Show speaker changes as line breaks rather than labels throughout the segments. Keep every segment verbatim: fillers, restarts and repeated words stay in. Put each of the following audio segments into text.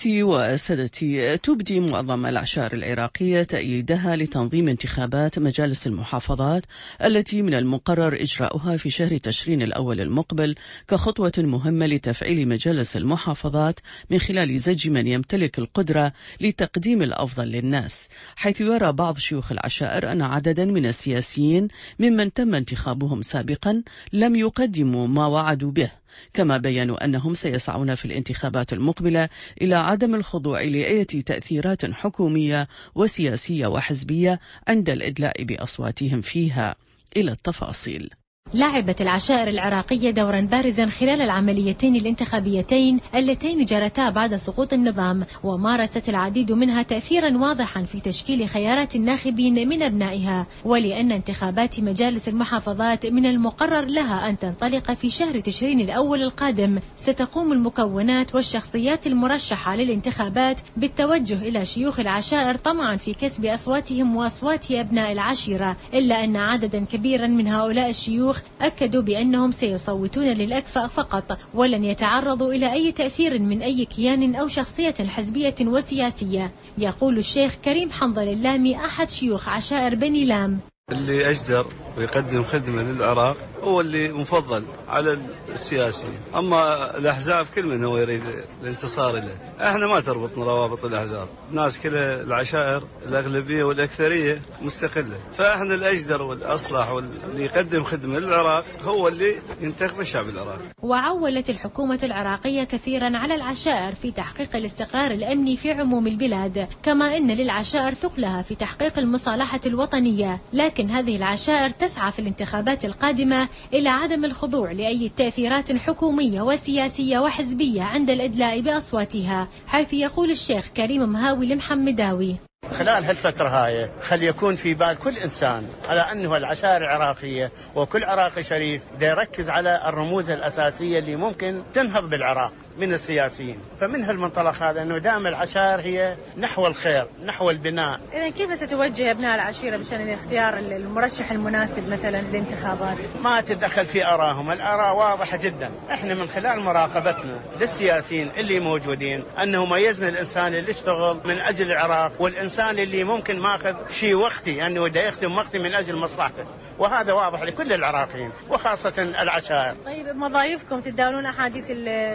سيداتي وسادتي، تبدي معظم الأعشار العراقية تأييدها لتنظيم انتخابات مجالس المحافظات التي من المقرر إجراؤها في شهر تشرين الأول المقبل كخطوة مهمة لتفعيل مجالس المحافظات من خلال زج من يمتلك القدرة لتقديم الأفضل للناس، حيث يرى بعض شيوخ العشائر أن عددا من السياسيين ممن تم انتخابهم سابقا لم يقدموا ما وعدوا به، كما بيّنوا أنهم سيسعون في الانتخابات المقبلة إلى عدم الخضوع لأي تأثيرات حكومية وسياسية وحزبية عند الإدلاء بأصواتهم فيها. إلى التفاصيل.
لعبت العشائر العراقية دورا بارزا خلال العمليتين الانتخابيتين اللتين جرتا بعد سقوط النظام، ومارست العديد منها تأثيرا واضحا في تشكيل خيارات الناخبين من أبنائها، ولأن انتخابات مجالس المحافظات من المقرر لها أن تنطلق في شهر تشرين الأول القادم، ستقوم المكونات والشخصيات المرشحة للانتخابات بالتوجه إلى شيوخ العشائر طمعا في كسب أصواتهم وأصوات أبناء العشيرة، إلا أن عددا كبيرا من هؤلاء الشيوخ أكدوا بأنهم سيصوتون للأكفأ فقط، ولن يتعرضوا إلى أي تأثير من أي كيان أو شخصية حزبية وسياسية. يقول الشيخ كريم حنظل اللامي أحد شيوخ عشائر بني لام:
اللي أجدر ويقدم خدمة للعراق هو اللي مفضل على السياسي، أما الأحزاب كل من هو يريد الانتصار له. احنا ما تربطنا روابط الأحزاب، الناس كلها العشائر الأغلبية والأكثرية مستقلة، فاحنا الأجدر والأصلح واللي يقدم خدمة للعراق هو اللي ينتخب الشعب العراقي.
وعولت الحكومة العراقية كثيرا على العشائر في تحقيق الاستقرار الأمني في عموم البلاد، كما أن للعشائر ثقلها في تحقيق المصالحة الوطنية، لكن هذه العشائر تسعى في الانتخابات القادمة إلى عدم الخضوع لأي تأثيرات حكومية وسياسية وحزبية عند الإدلاء بأصواتها، حيث يقول الشيخ كريم مهاوي المحمداوي:
خلال هالفترة هاي خل يكون في بال كل إنسان على أنه العشائر العراقية وكل عراقي شريف دا يركز على الرموز الأساسية اللي ممكن تنهض بالعراق من السياسيين، فمن هالمنطلق هذا أنه دائما العشائر هي نحو الخير نحو البناء.
إذن كيف ستوجه أبناء العشيرة بشأن اختيار المرشح المناسب مثلا للانتخابات؟
ما تتدخل في آرائهم، الآراء واضحة جدا. احنا من خلال مراقبتنا للسياسيين اللي موجودين أنه ميزنا الإنسان اللي اشتغل من أجل العراق والإنسان اللي ممكن ماخذ شيء وقتي أنه دا يخدم وقتي من أجل مصلحته، وهذا واضح لكل العراقيين وخاصة العشائر.
طيب مضايفكم تتداولون أحاديث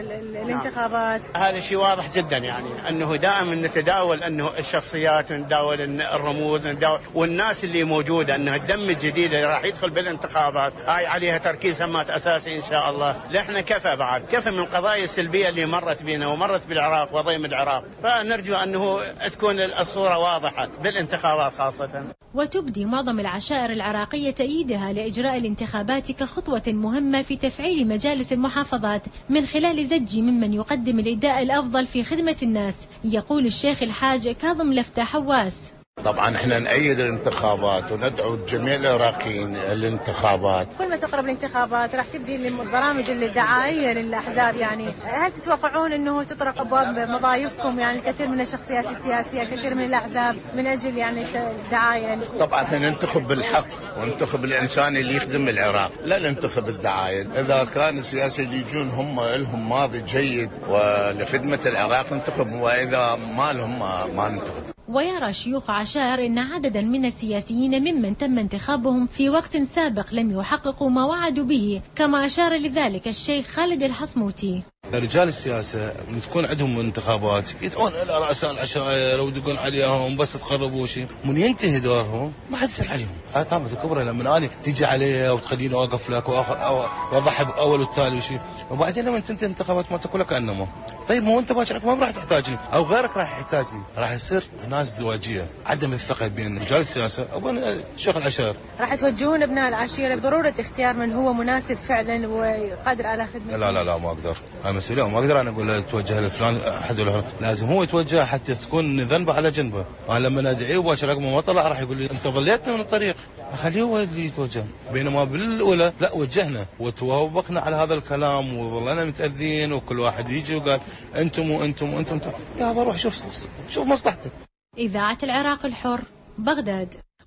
الانتخابات؟
هذا شيء واضح جدا، يعني أنه دائما نتداول أنه الشخصيات، نداول الرموز، نداول والناس اللي موجودة، أنه الدم الجديد اللي راح يدخل بالانتخابات هاي عليها تركيز همات أساسي إن شاء الله. لإحنا كفى بعد كفى من القضايا السلبية اللي مرت بينا ومرت بالعراق وضيم العراق، فنرجو أنه تكون الصورة واضحة بالانتخابات خاصة.
وتبدي معظم العشائر العراقية تأييدها لإجراء الانتخابات كخطوة مهمة في تفعيل مجالس المحافظات من خلال زج ممن يقدم الإداء الأفضل في خدمة الناس. يقول الشيخ الحاج كاظم لفتة حواس:
طبعا احنا نأيد الانتخابات وندعو جميع العراقيين الانتخابات.
كل ما تقرب الانتخابات راح تبدي البرامج الدعائية للأحزاب، يعني هل تتوقعون انه تطرق ابواب مضايفكم يعني كثير من الشخصيات السياسية، كثير من الأحزاب من اجل يعني الدعاية؟
طبعا احنا ننتخب بالحق وننتخب الانسان اللي يخدم العراق، لا ننتخب الدعاية. اذا كان السياسي اللي يجون هم لهم ماضي جيد ولخدمة العراق ننتخب، واذا ما لهم ما ننتخب.
ويرى شيوخ عشائر أن عددا من السياسيين ممن تم انتخابهم في وقت سابق لم يحققوا ما وعدوا به، كما أشار لذلك الشيخ خالد الحصموتي:
رجال السياسة من تكون عندهم انتخابات يدعون إلى رؤساء العشائر ويدقون عليهم بس تقربوا شيء، من ينتهي دورهم ما حد يسأل عليهم. هاي طامة الكبرى لما أنا تيجي عليه وتخليني أوقف لك وأضحي بأول والتالي وشيء، وبعدين لما تنتهي انتخابات ما تقول لك أنه طيب مو أنت باكر ما راح تحتاجني أو غيرك راح يحتاجني، راح يصير ناس زواجية، عدم الثقة بين رجال السياسة وبين شيوخ العشائر.
راح توجهون ابناء العشيرة بضرورة اختيار من هو مناسب فعلا وقادر على خدمة.
لا لا لا ما أقدر، هاي مسؤولية ما أقدر أنا أقول توجه لفلان أحد ولا لازم هو يتوجه حتى تكون ذنبه على جنبه. أنا لما أدعيه وباشر رقمه ما طلع راح يقول لي أنت ضليتنا من الطريق، أخليه هو اللي يتوجه. بينما بالأولى لا وجهنا وتوافقنا على هذا الكلام وظلنا متأذين وكل واحد يجي وقال أنتم وأنتم وأنتم. يا بروح شوف شوف مصلحتك.
إذاعة العراق الحر، بغداد.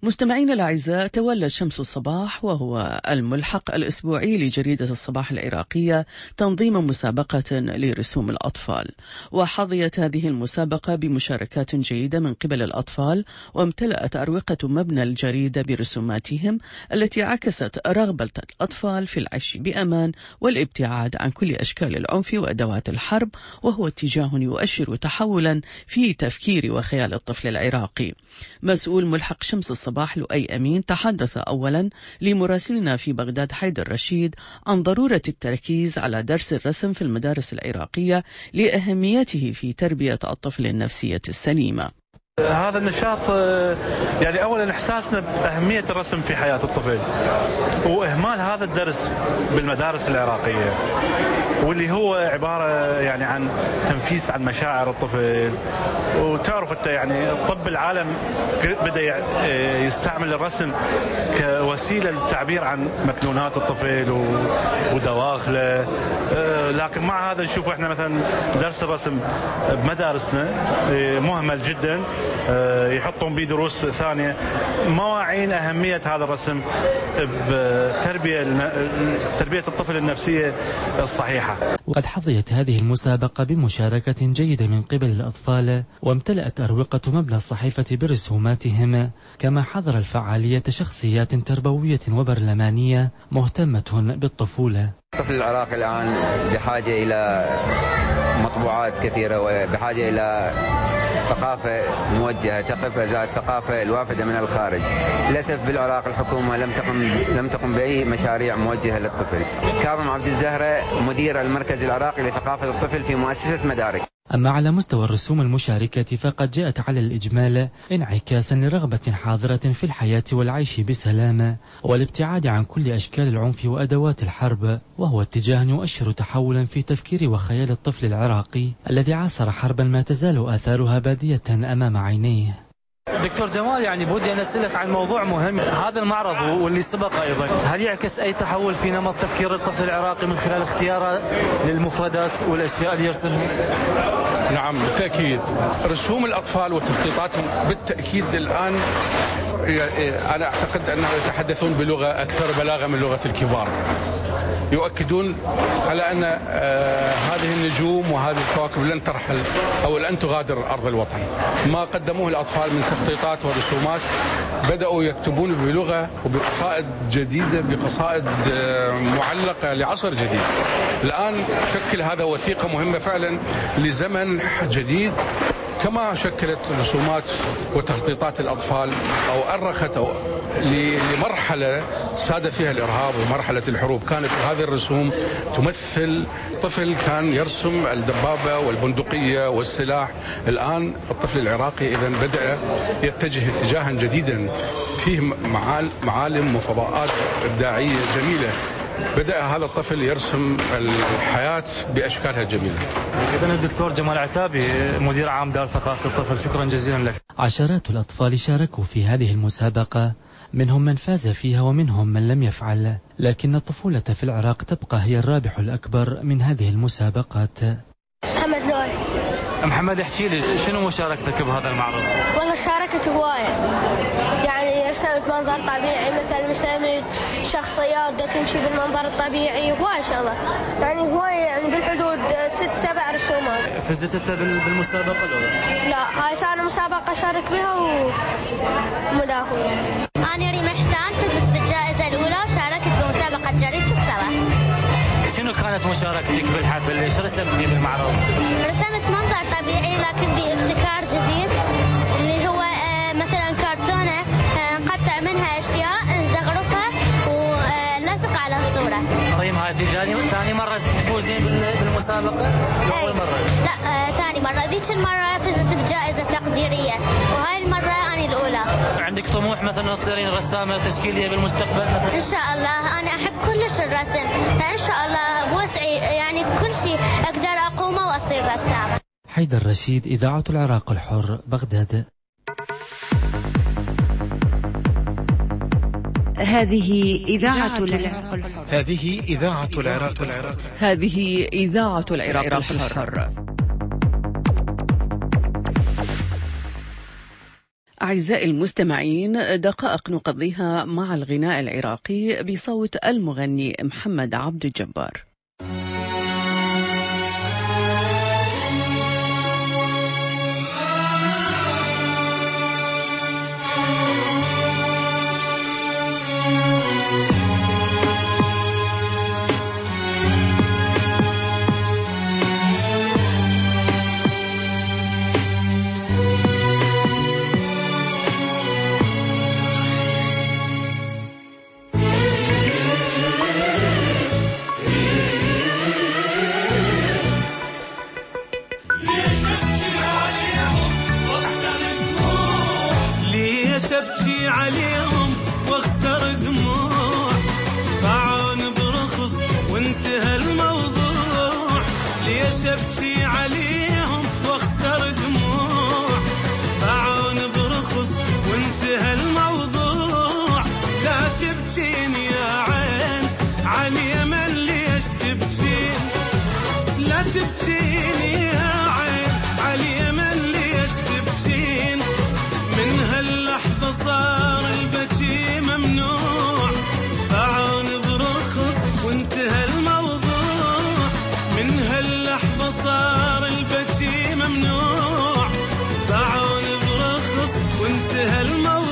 مستمعين الأعزاء، تولى شمس الصباح وهو الملحق الأسبوعي لجريدة الصباح العراقية تنظيم مسابقة لرسوم الأطفال، وحظيت هذه المسابقة بمشاركات جيدة من قبل الأطفال، وامتلأت أروقة مبنى الجريدة برسوماتهم التي عكست رغبة الأطفال في العيش بأمان والابتعاد عن كل أشكال العنف وأدوات الحرب، وهو اتجاه يؤشر تحولا في تفكير وخيال الطفل العراقي. مسؤول ملحق شمس الصباح لؤي أمين تحدث أولا لمراسلنا في بغداد حيدر رشيد عن ضرورة التركيز على درس الرسم في المدارس العراقية لأهميته في تربية الطفل النفسية السليمة.
هذا النشاط يعني أولا إحساسنا بأهمية الرسم في حياة الطفل، وإهمال هذا الدرس بالمدارس العراقية، واللي هو عبارة يعني عن تنفيس عن مشاعر الطفل. وتعرف أنت يعني الطب العالم بدأ يستعمل الرسم كوسيلة للتعبير عن مكنونات الطفل ودواخله، لكن مع هذا نشوف احنا مثلا درس الرسم بمدارسنا مهمل جدا، يحطون به دروس ثانية ما واعين أهمية هذا الرسم بتربية تربية الطفل النفسية الصحيحة.
وقد حظيت هذه المسابقة بمشاركة جيدة من قبل الأطفال، وامتلأت أروقة مبنى الصحيفة برسوماتهم، كما حضر الفعالية شخصيات تربوية وبرلمانية مهتمة بالطفولة.
الطفل العراقي الآن بحاجة إلى مطبوعات كثيرة، وبحاجة إلى ثقافة موجهة تقف أزاء الثقافة الوافدة من الخارج. للأسف بالعراق الحكومة لم تقم لم تقم بأي مشاريع موجهة للطفل. كاظم عبد الزهرة مدير المركز العراقي لثقافة الطفل في مؤسسة مدارك.
أما على مستوى الرسوم المشاركة فقد جاءت على الإجمال انعكاسا لرغبة حاضرة في الحياة والعيش بسلامة والابتعاد عن كل أشكال العنف وأدوات الحرب، وهو اتجاه يؤشر تحولا في تفكير وخيال الطفل العراقي الذي عاصر حربا ما تزال آثارها بادية أمام عينيه.
دكتور جمال، يعني بودي أن أسألك عن موضوع مهم. هذا المعرض واللي سبق أيضا، هل يعكس أي تحول في نمط تفكير الطفل العراقي من خلال اختياره للمفردات والأشياء اللي يرسمها؟
نعم بالتأكيد، رسوم الأطفال وتخطيطاتهم بالتأكيد الآن أنا أعتقد أنهم يتحدثون بلغة أكثر بلاغة من لغة الكبار، يؤكدون على أن آه هذه النجوم وهذه الكواكب لن ترحل أو لن تغادر أرض الوطن. ما قدموه الأطفال من تخطيطات ورسومات بدأوا يكتبون بلغة وبقصائد جديدة، بقصائد آه معلقة لعصر جديد. الآن شكل هذا وثيقة مهمة فعلا لزمن جديد، كما شكلت رسومات وتخطيطات الأطفال أو أرخت أو لمرحلة ساد فيها الإرهاب ومرحلة الحروب. كانت هذه الرسوم تمثل طفل كان يرسم الدبابة والبندقية والسلاح. الآن الطفل العراقي إذن بدأ يتجه اتجاها جديدا فيه معالم وفضاءات إبداعية جميلة. بدأ هذا الطفل يرسم الحياة بأشكالها الجميلة.
إذن الدكتور جمال عتابي مدير عام دار ثقافة الطفل، شكرا جزيلا لك.
عشرات الأطفال شاركوا في هذه المسابقة، منهم من فاز فيها ومنهم من لم يفعل، لكن الطفولة في العراق تبقى هي الرابح الأكبر من هذه المسابقات.
محمد لوري.
محمد، احكي لي شنو مشاركتك بهذا المعرض؟
والله شاركت هواية، يعني رسمت منظر طبيعي، مثل رسمت شخصيات تمشي بالمنظر الطبيعي، هواية شغلة يعني هواية، يعني بالحدود ست سبع رسومات.
فزت انت بالمسابقة ولا؟
لا، هاي ثاني مسابقة شارك بها ومداخل.
أنا ريم حسان، فزت بالجائزة الأولى وشاركت بمسابقة جريدة الصباح.
شنو كانت مشاركتك بالحفل؟ ايش رسمتي بالمعرض؟
رسمت منظر طبيعي لكن بابتكار جديد، اللي هو مثلا كرتونة نقطع منها أشياء نزغرفها ونلصق على الصورة.
ريم، هذه ثاني مرة تفوزين بالمسابقة؟ أول مرة؟
لا، ثاني مرة. ذيك المرة فزت بجائزة تقديرية، وهاي المرة أنا الأولى.
عندك طموح مثلا تصيرين رسامة تشكيلية بالمستقبل؟
إن شاء الله. أنا أحب كلش الرسم، فإن شاء الله بوسعي يعني كل شيء أقدر أقومه وأصير رسامة.
حيدر رشيد، إذاعة العراق الحر، بغداد.
هذه إذاعة العراق الحر.
هذه إذاعة العراق الحر.
هذه إذاعة العراق الحر. أعزائي المستمعين، دقائق نقضيها مع الغناء العراقي بصوت المغني محمد عبد الجبار.
أبكي عليهم واخسر دموع، باعون برخص وانتهى الموضوع. ليش أبكي عليهم واخسر دموع، باعون برخص وانتهى الموضوع. لا تبكين يا عين عاليمن، ليش تبكين؟ لا تبكين يا عين عاليمن، ليش تبكين؟ من هاللحظة صار البكي ممنوع، باعون برخص وانتهى الموضوع. من هاللحظة صار البكي ممنوع، باعون برخص وانتهى الموضوع.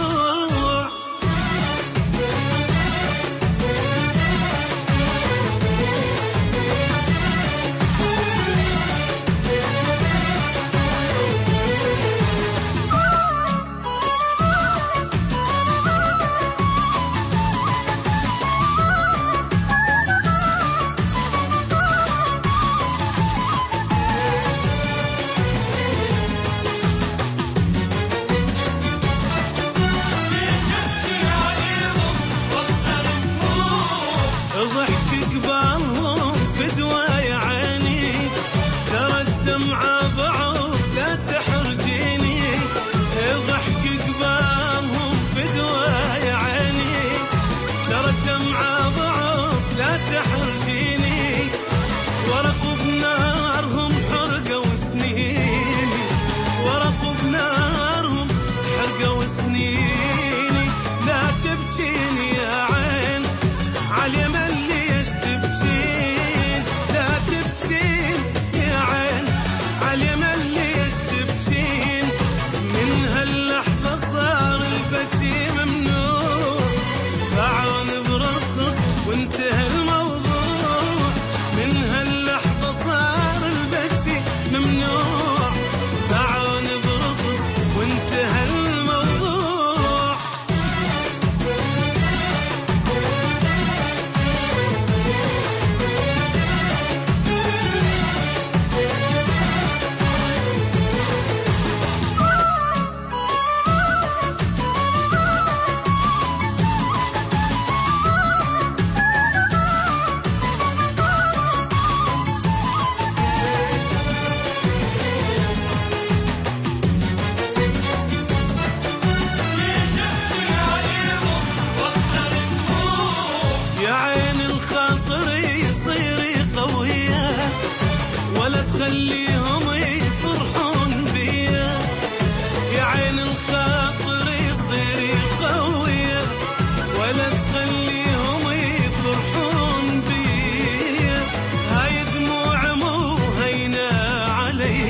خليهم يفرحون بيا، يا عين الخاطر يصير قوية، ولا تخليهم يفرحون بيا. هاي دموع مو هينة علي،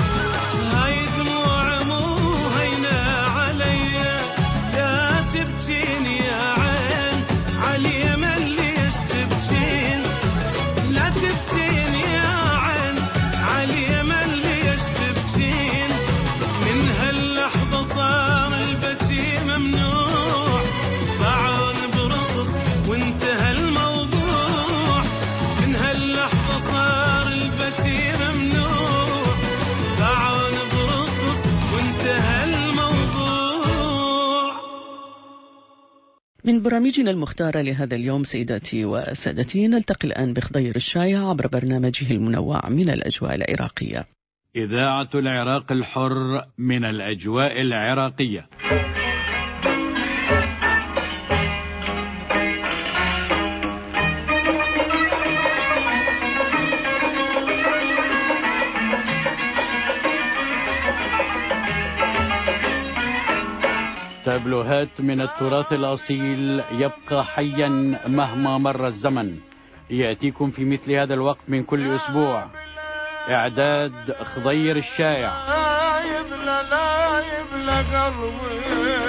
هاي دموع مو هينة علي. لا تبكين يا عين عاليمن، ليش تبكين؟ لا تبكين يا عين عاليمن، ليش تبكين؟ من هاللحظة صار البكي ممنوع، باعون برخص وانتهى الموضوع. من هاللحظة صار البكي ممنوع، باعون برخص وانتهى الموضوع.
من برامجنا المختارة لهذا اليوم سيداتي وسادتي، نلتقي الآن بخضير الشايع عبر برنامجه المنوع من الأجواء العراقية.
إذاعة العراق الحر من الأجواء العراقية. تابلوهات من التراث الأصيل يبقى حيا مهما مر الزمن، يأتيكم في مثل هذا الوقت من كل أسبوع. إعداد خضير الشايع.
لا يبلى لا يبلى قلبي.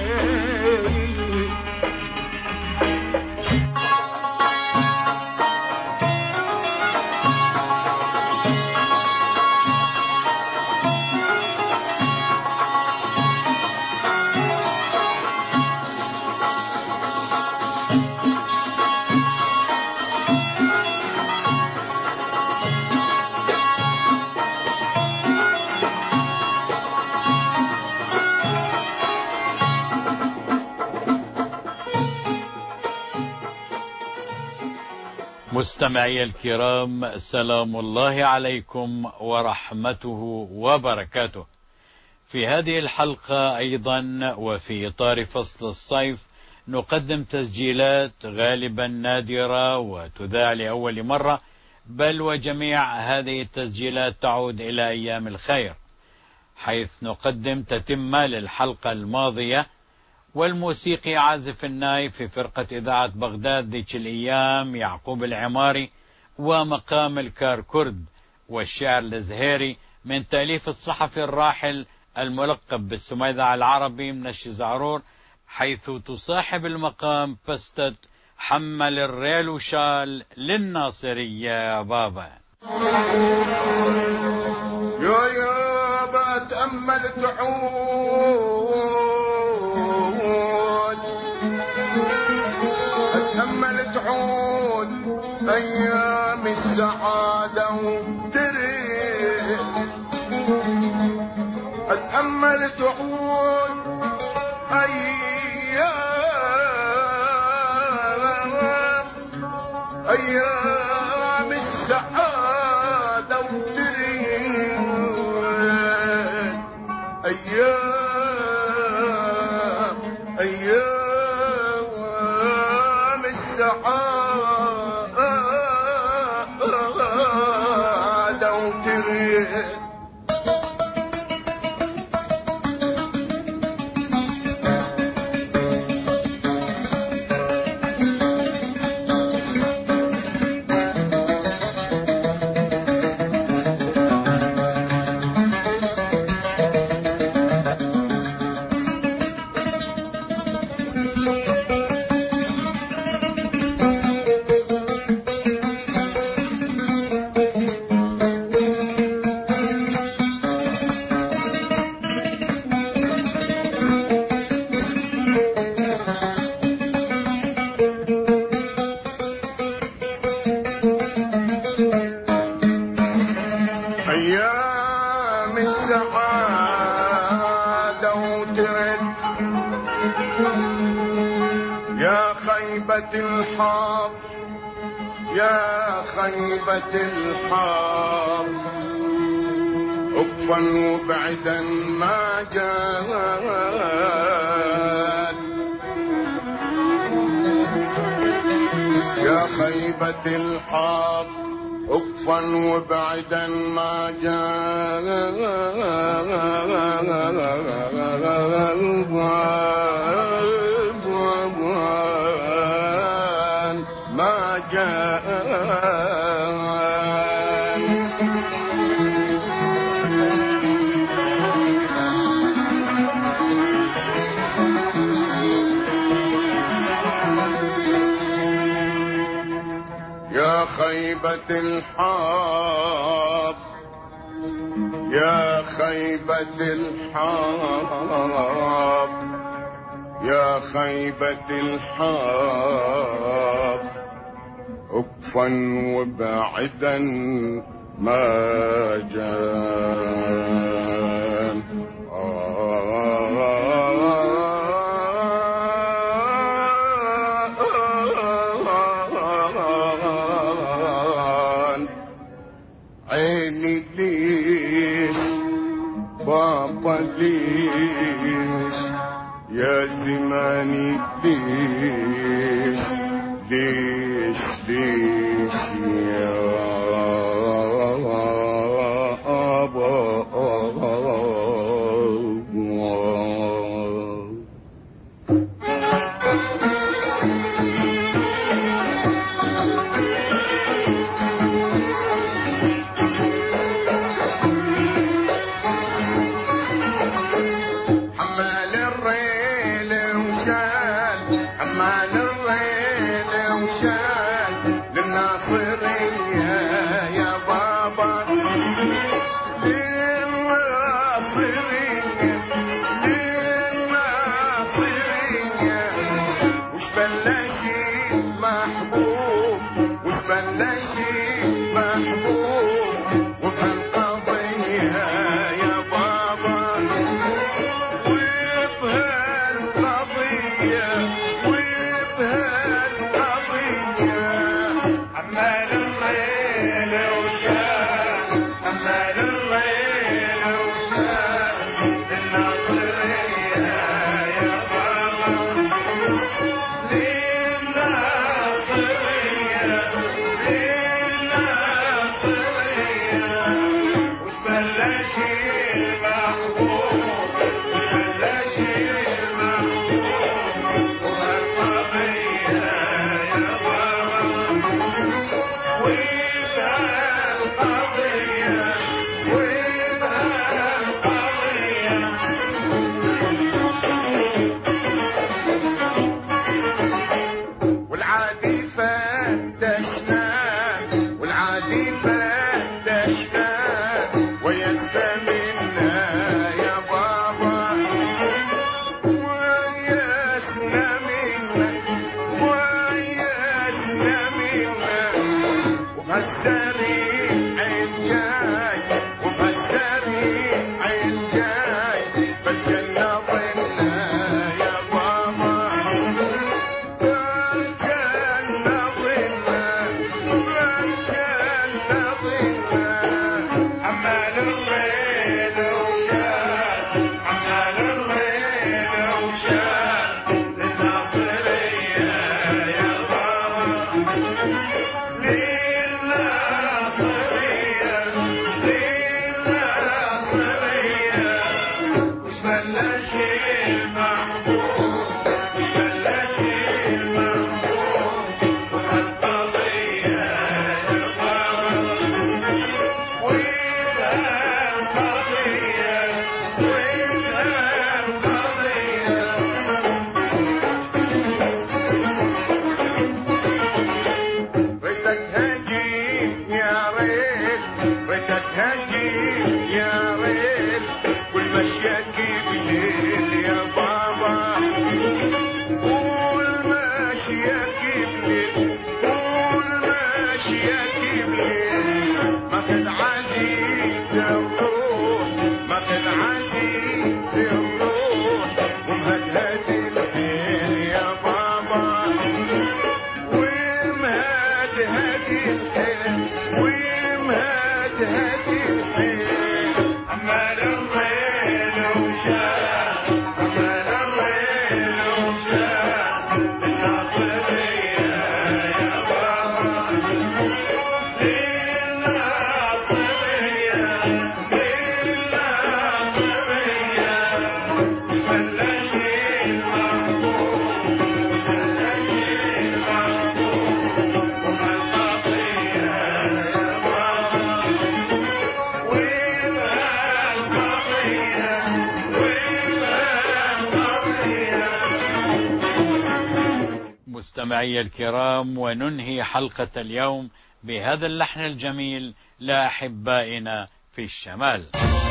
مستمعي الكرام، سلام الله عليكم ورحمته وبركاته. في هذه الحلقة أيضا وفي إطار فصل الصيف نقدم تسجيلات غالبا نادرة وتذاع لأول مرة، بل وجميع هذه التسجيلات تعود إلى أيام الخير، حيث نقدم تتمة للحلقة الماضية. والموسيقي عازف الناي في فرقة إذاعة بغداد ذيك الأيام يعقوب العماري، ومقام الكاركرد والشعر الزهيري من تأليف الصحفي الراحل الملقب بالسميذع العربي من الشزعرور، حيث تصاحب المقام فستة حمل الريل وشال للناصرية بابا.
يا يابا تأمل تعود، أتأمل تعود أيام السعادة وتريد، أتأمل تعود أيام أيام السعادة وتريد، أيام أيام السعادة وتريد. الحظ يا خيبة الحظ، أكفا وبعدا ما جاد، يا خيبة الحظ أكفا وبعدا ما جاد، ما جاء. يا خيبة الحظ يا خيبة الحظ، يا خيبة الحظ، أكفا وبعدا ما جان. عيني ليش بابا ليش، يا زماني ليش ليش ليش يا أبا.
مستمعي الكرام، وننهي حلقة اليوم بهذا اللحن الجميل لأحبائنا في الشمال.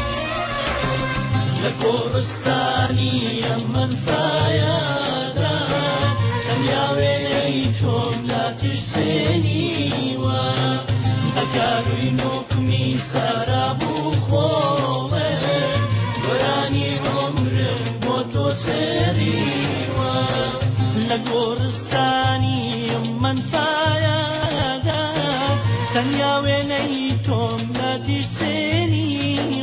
لكورستاني من فايدا يا ويليتم لا تجسني وذكرينك مي سرابو خومه وراني عمر موتو سري لكورستاني من فايدا يا ويليتم لا تجسني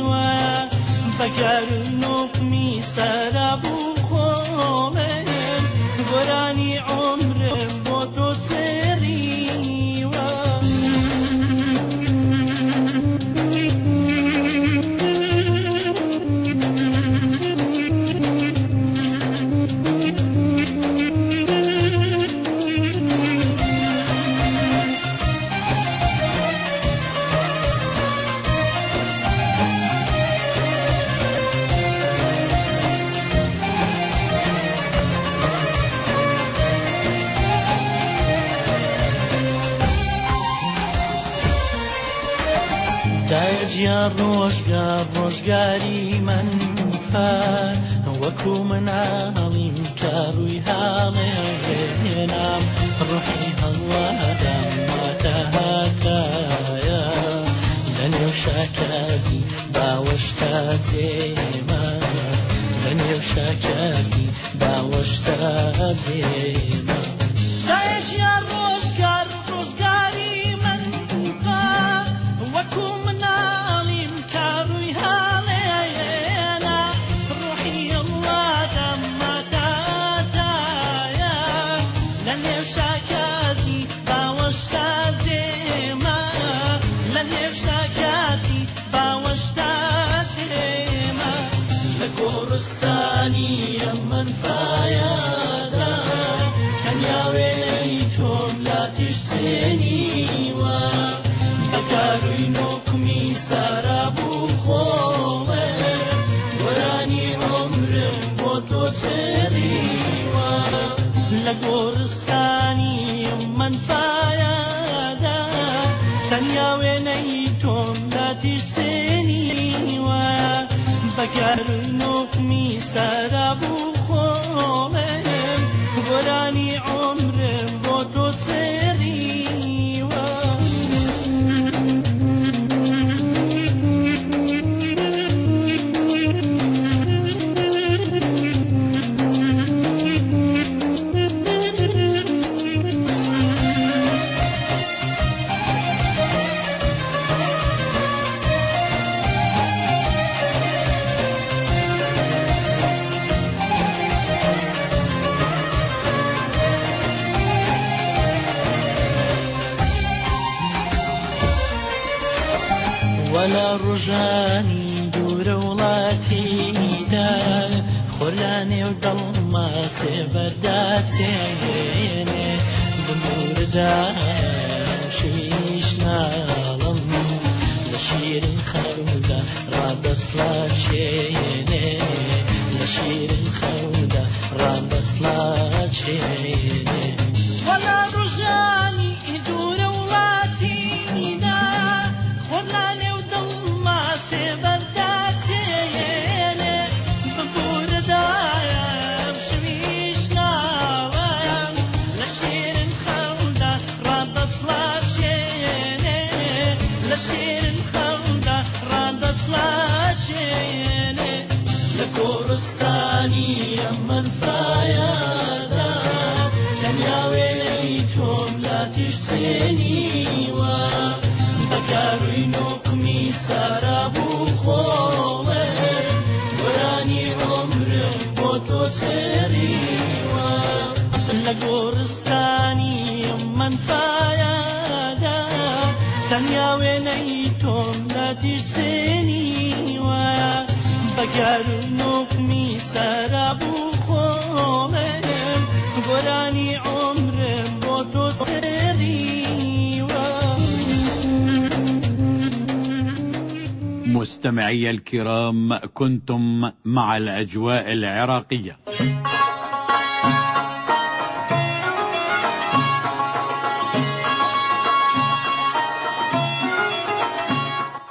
وذكرينك مي سرابو خومه وراني عمر موتو سري يا روشقار روشقاري من فا وكو من عالم كاروي هالينام روحي هوا دمتهاكايا لنيو شاكازي باوشتازيما لنيو شاكازي باوشتازيما دايج يا روشقار روشقاري من فا وكو من كورستاني من فايدا كان يا ويليتم لا تجسني وذكرينك مي سرابو خومه وراني عمر موتو سري لكورستاني من فايدا كان يا ويليتم لا تجسني وذكرينك مي سرابو خومه وراني عمر موتو سري ولا رجاني دور ولاتي دا خلاني وضلما سبرداتيني دمور دا شيش نالم لشير الخودة راب سلاتشيني لشير الخودة راب سلاتشيني ولا رجاني دور ولاتي دا خلاني كورستاني من فايدا كان يا ويليتم لا تجسني وذكرينك مي سرابو خومه وراني عمر موتو سري كورستاني من فايدا كان يا ويليتم لا تجسني وذكرينك مي سرابو خومه وراني عمر موتو سري
مستمعي الكرام، كنتم مع الأجواء العراقية.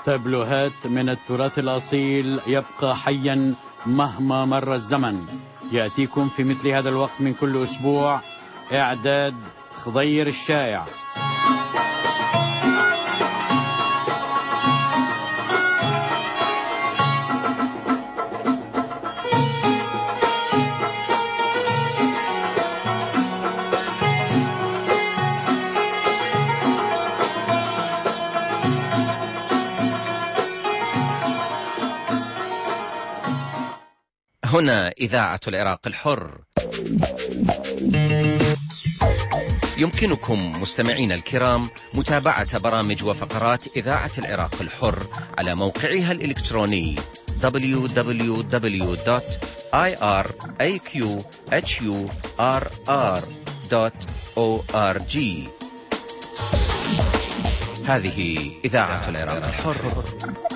تابلوهات من التراث الأصيل يبقى حيا مهما مر الزمن، يأتيكم في مثل هذا الوقت من كل أسبوع. إعداد خضير الشايع.
هنا إذاعة العراق الحر. يمكنكم مستمعين الكرام متابعة برامج وفقرات إذاعة العراق الحر على موقعها الإلكتروني دبليو دبليو دبليو دوت آي آر إيه كيو إتش يو آر آر دوت أو آر جي. هذه إذاعة العراق الحر.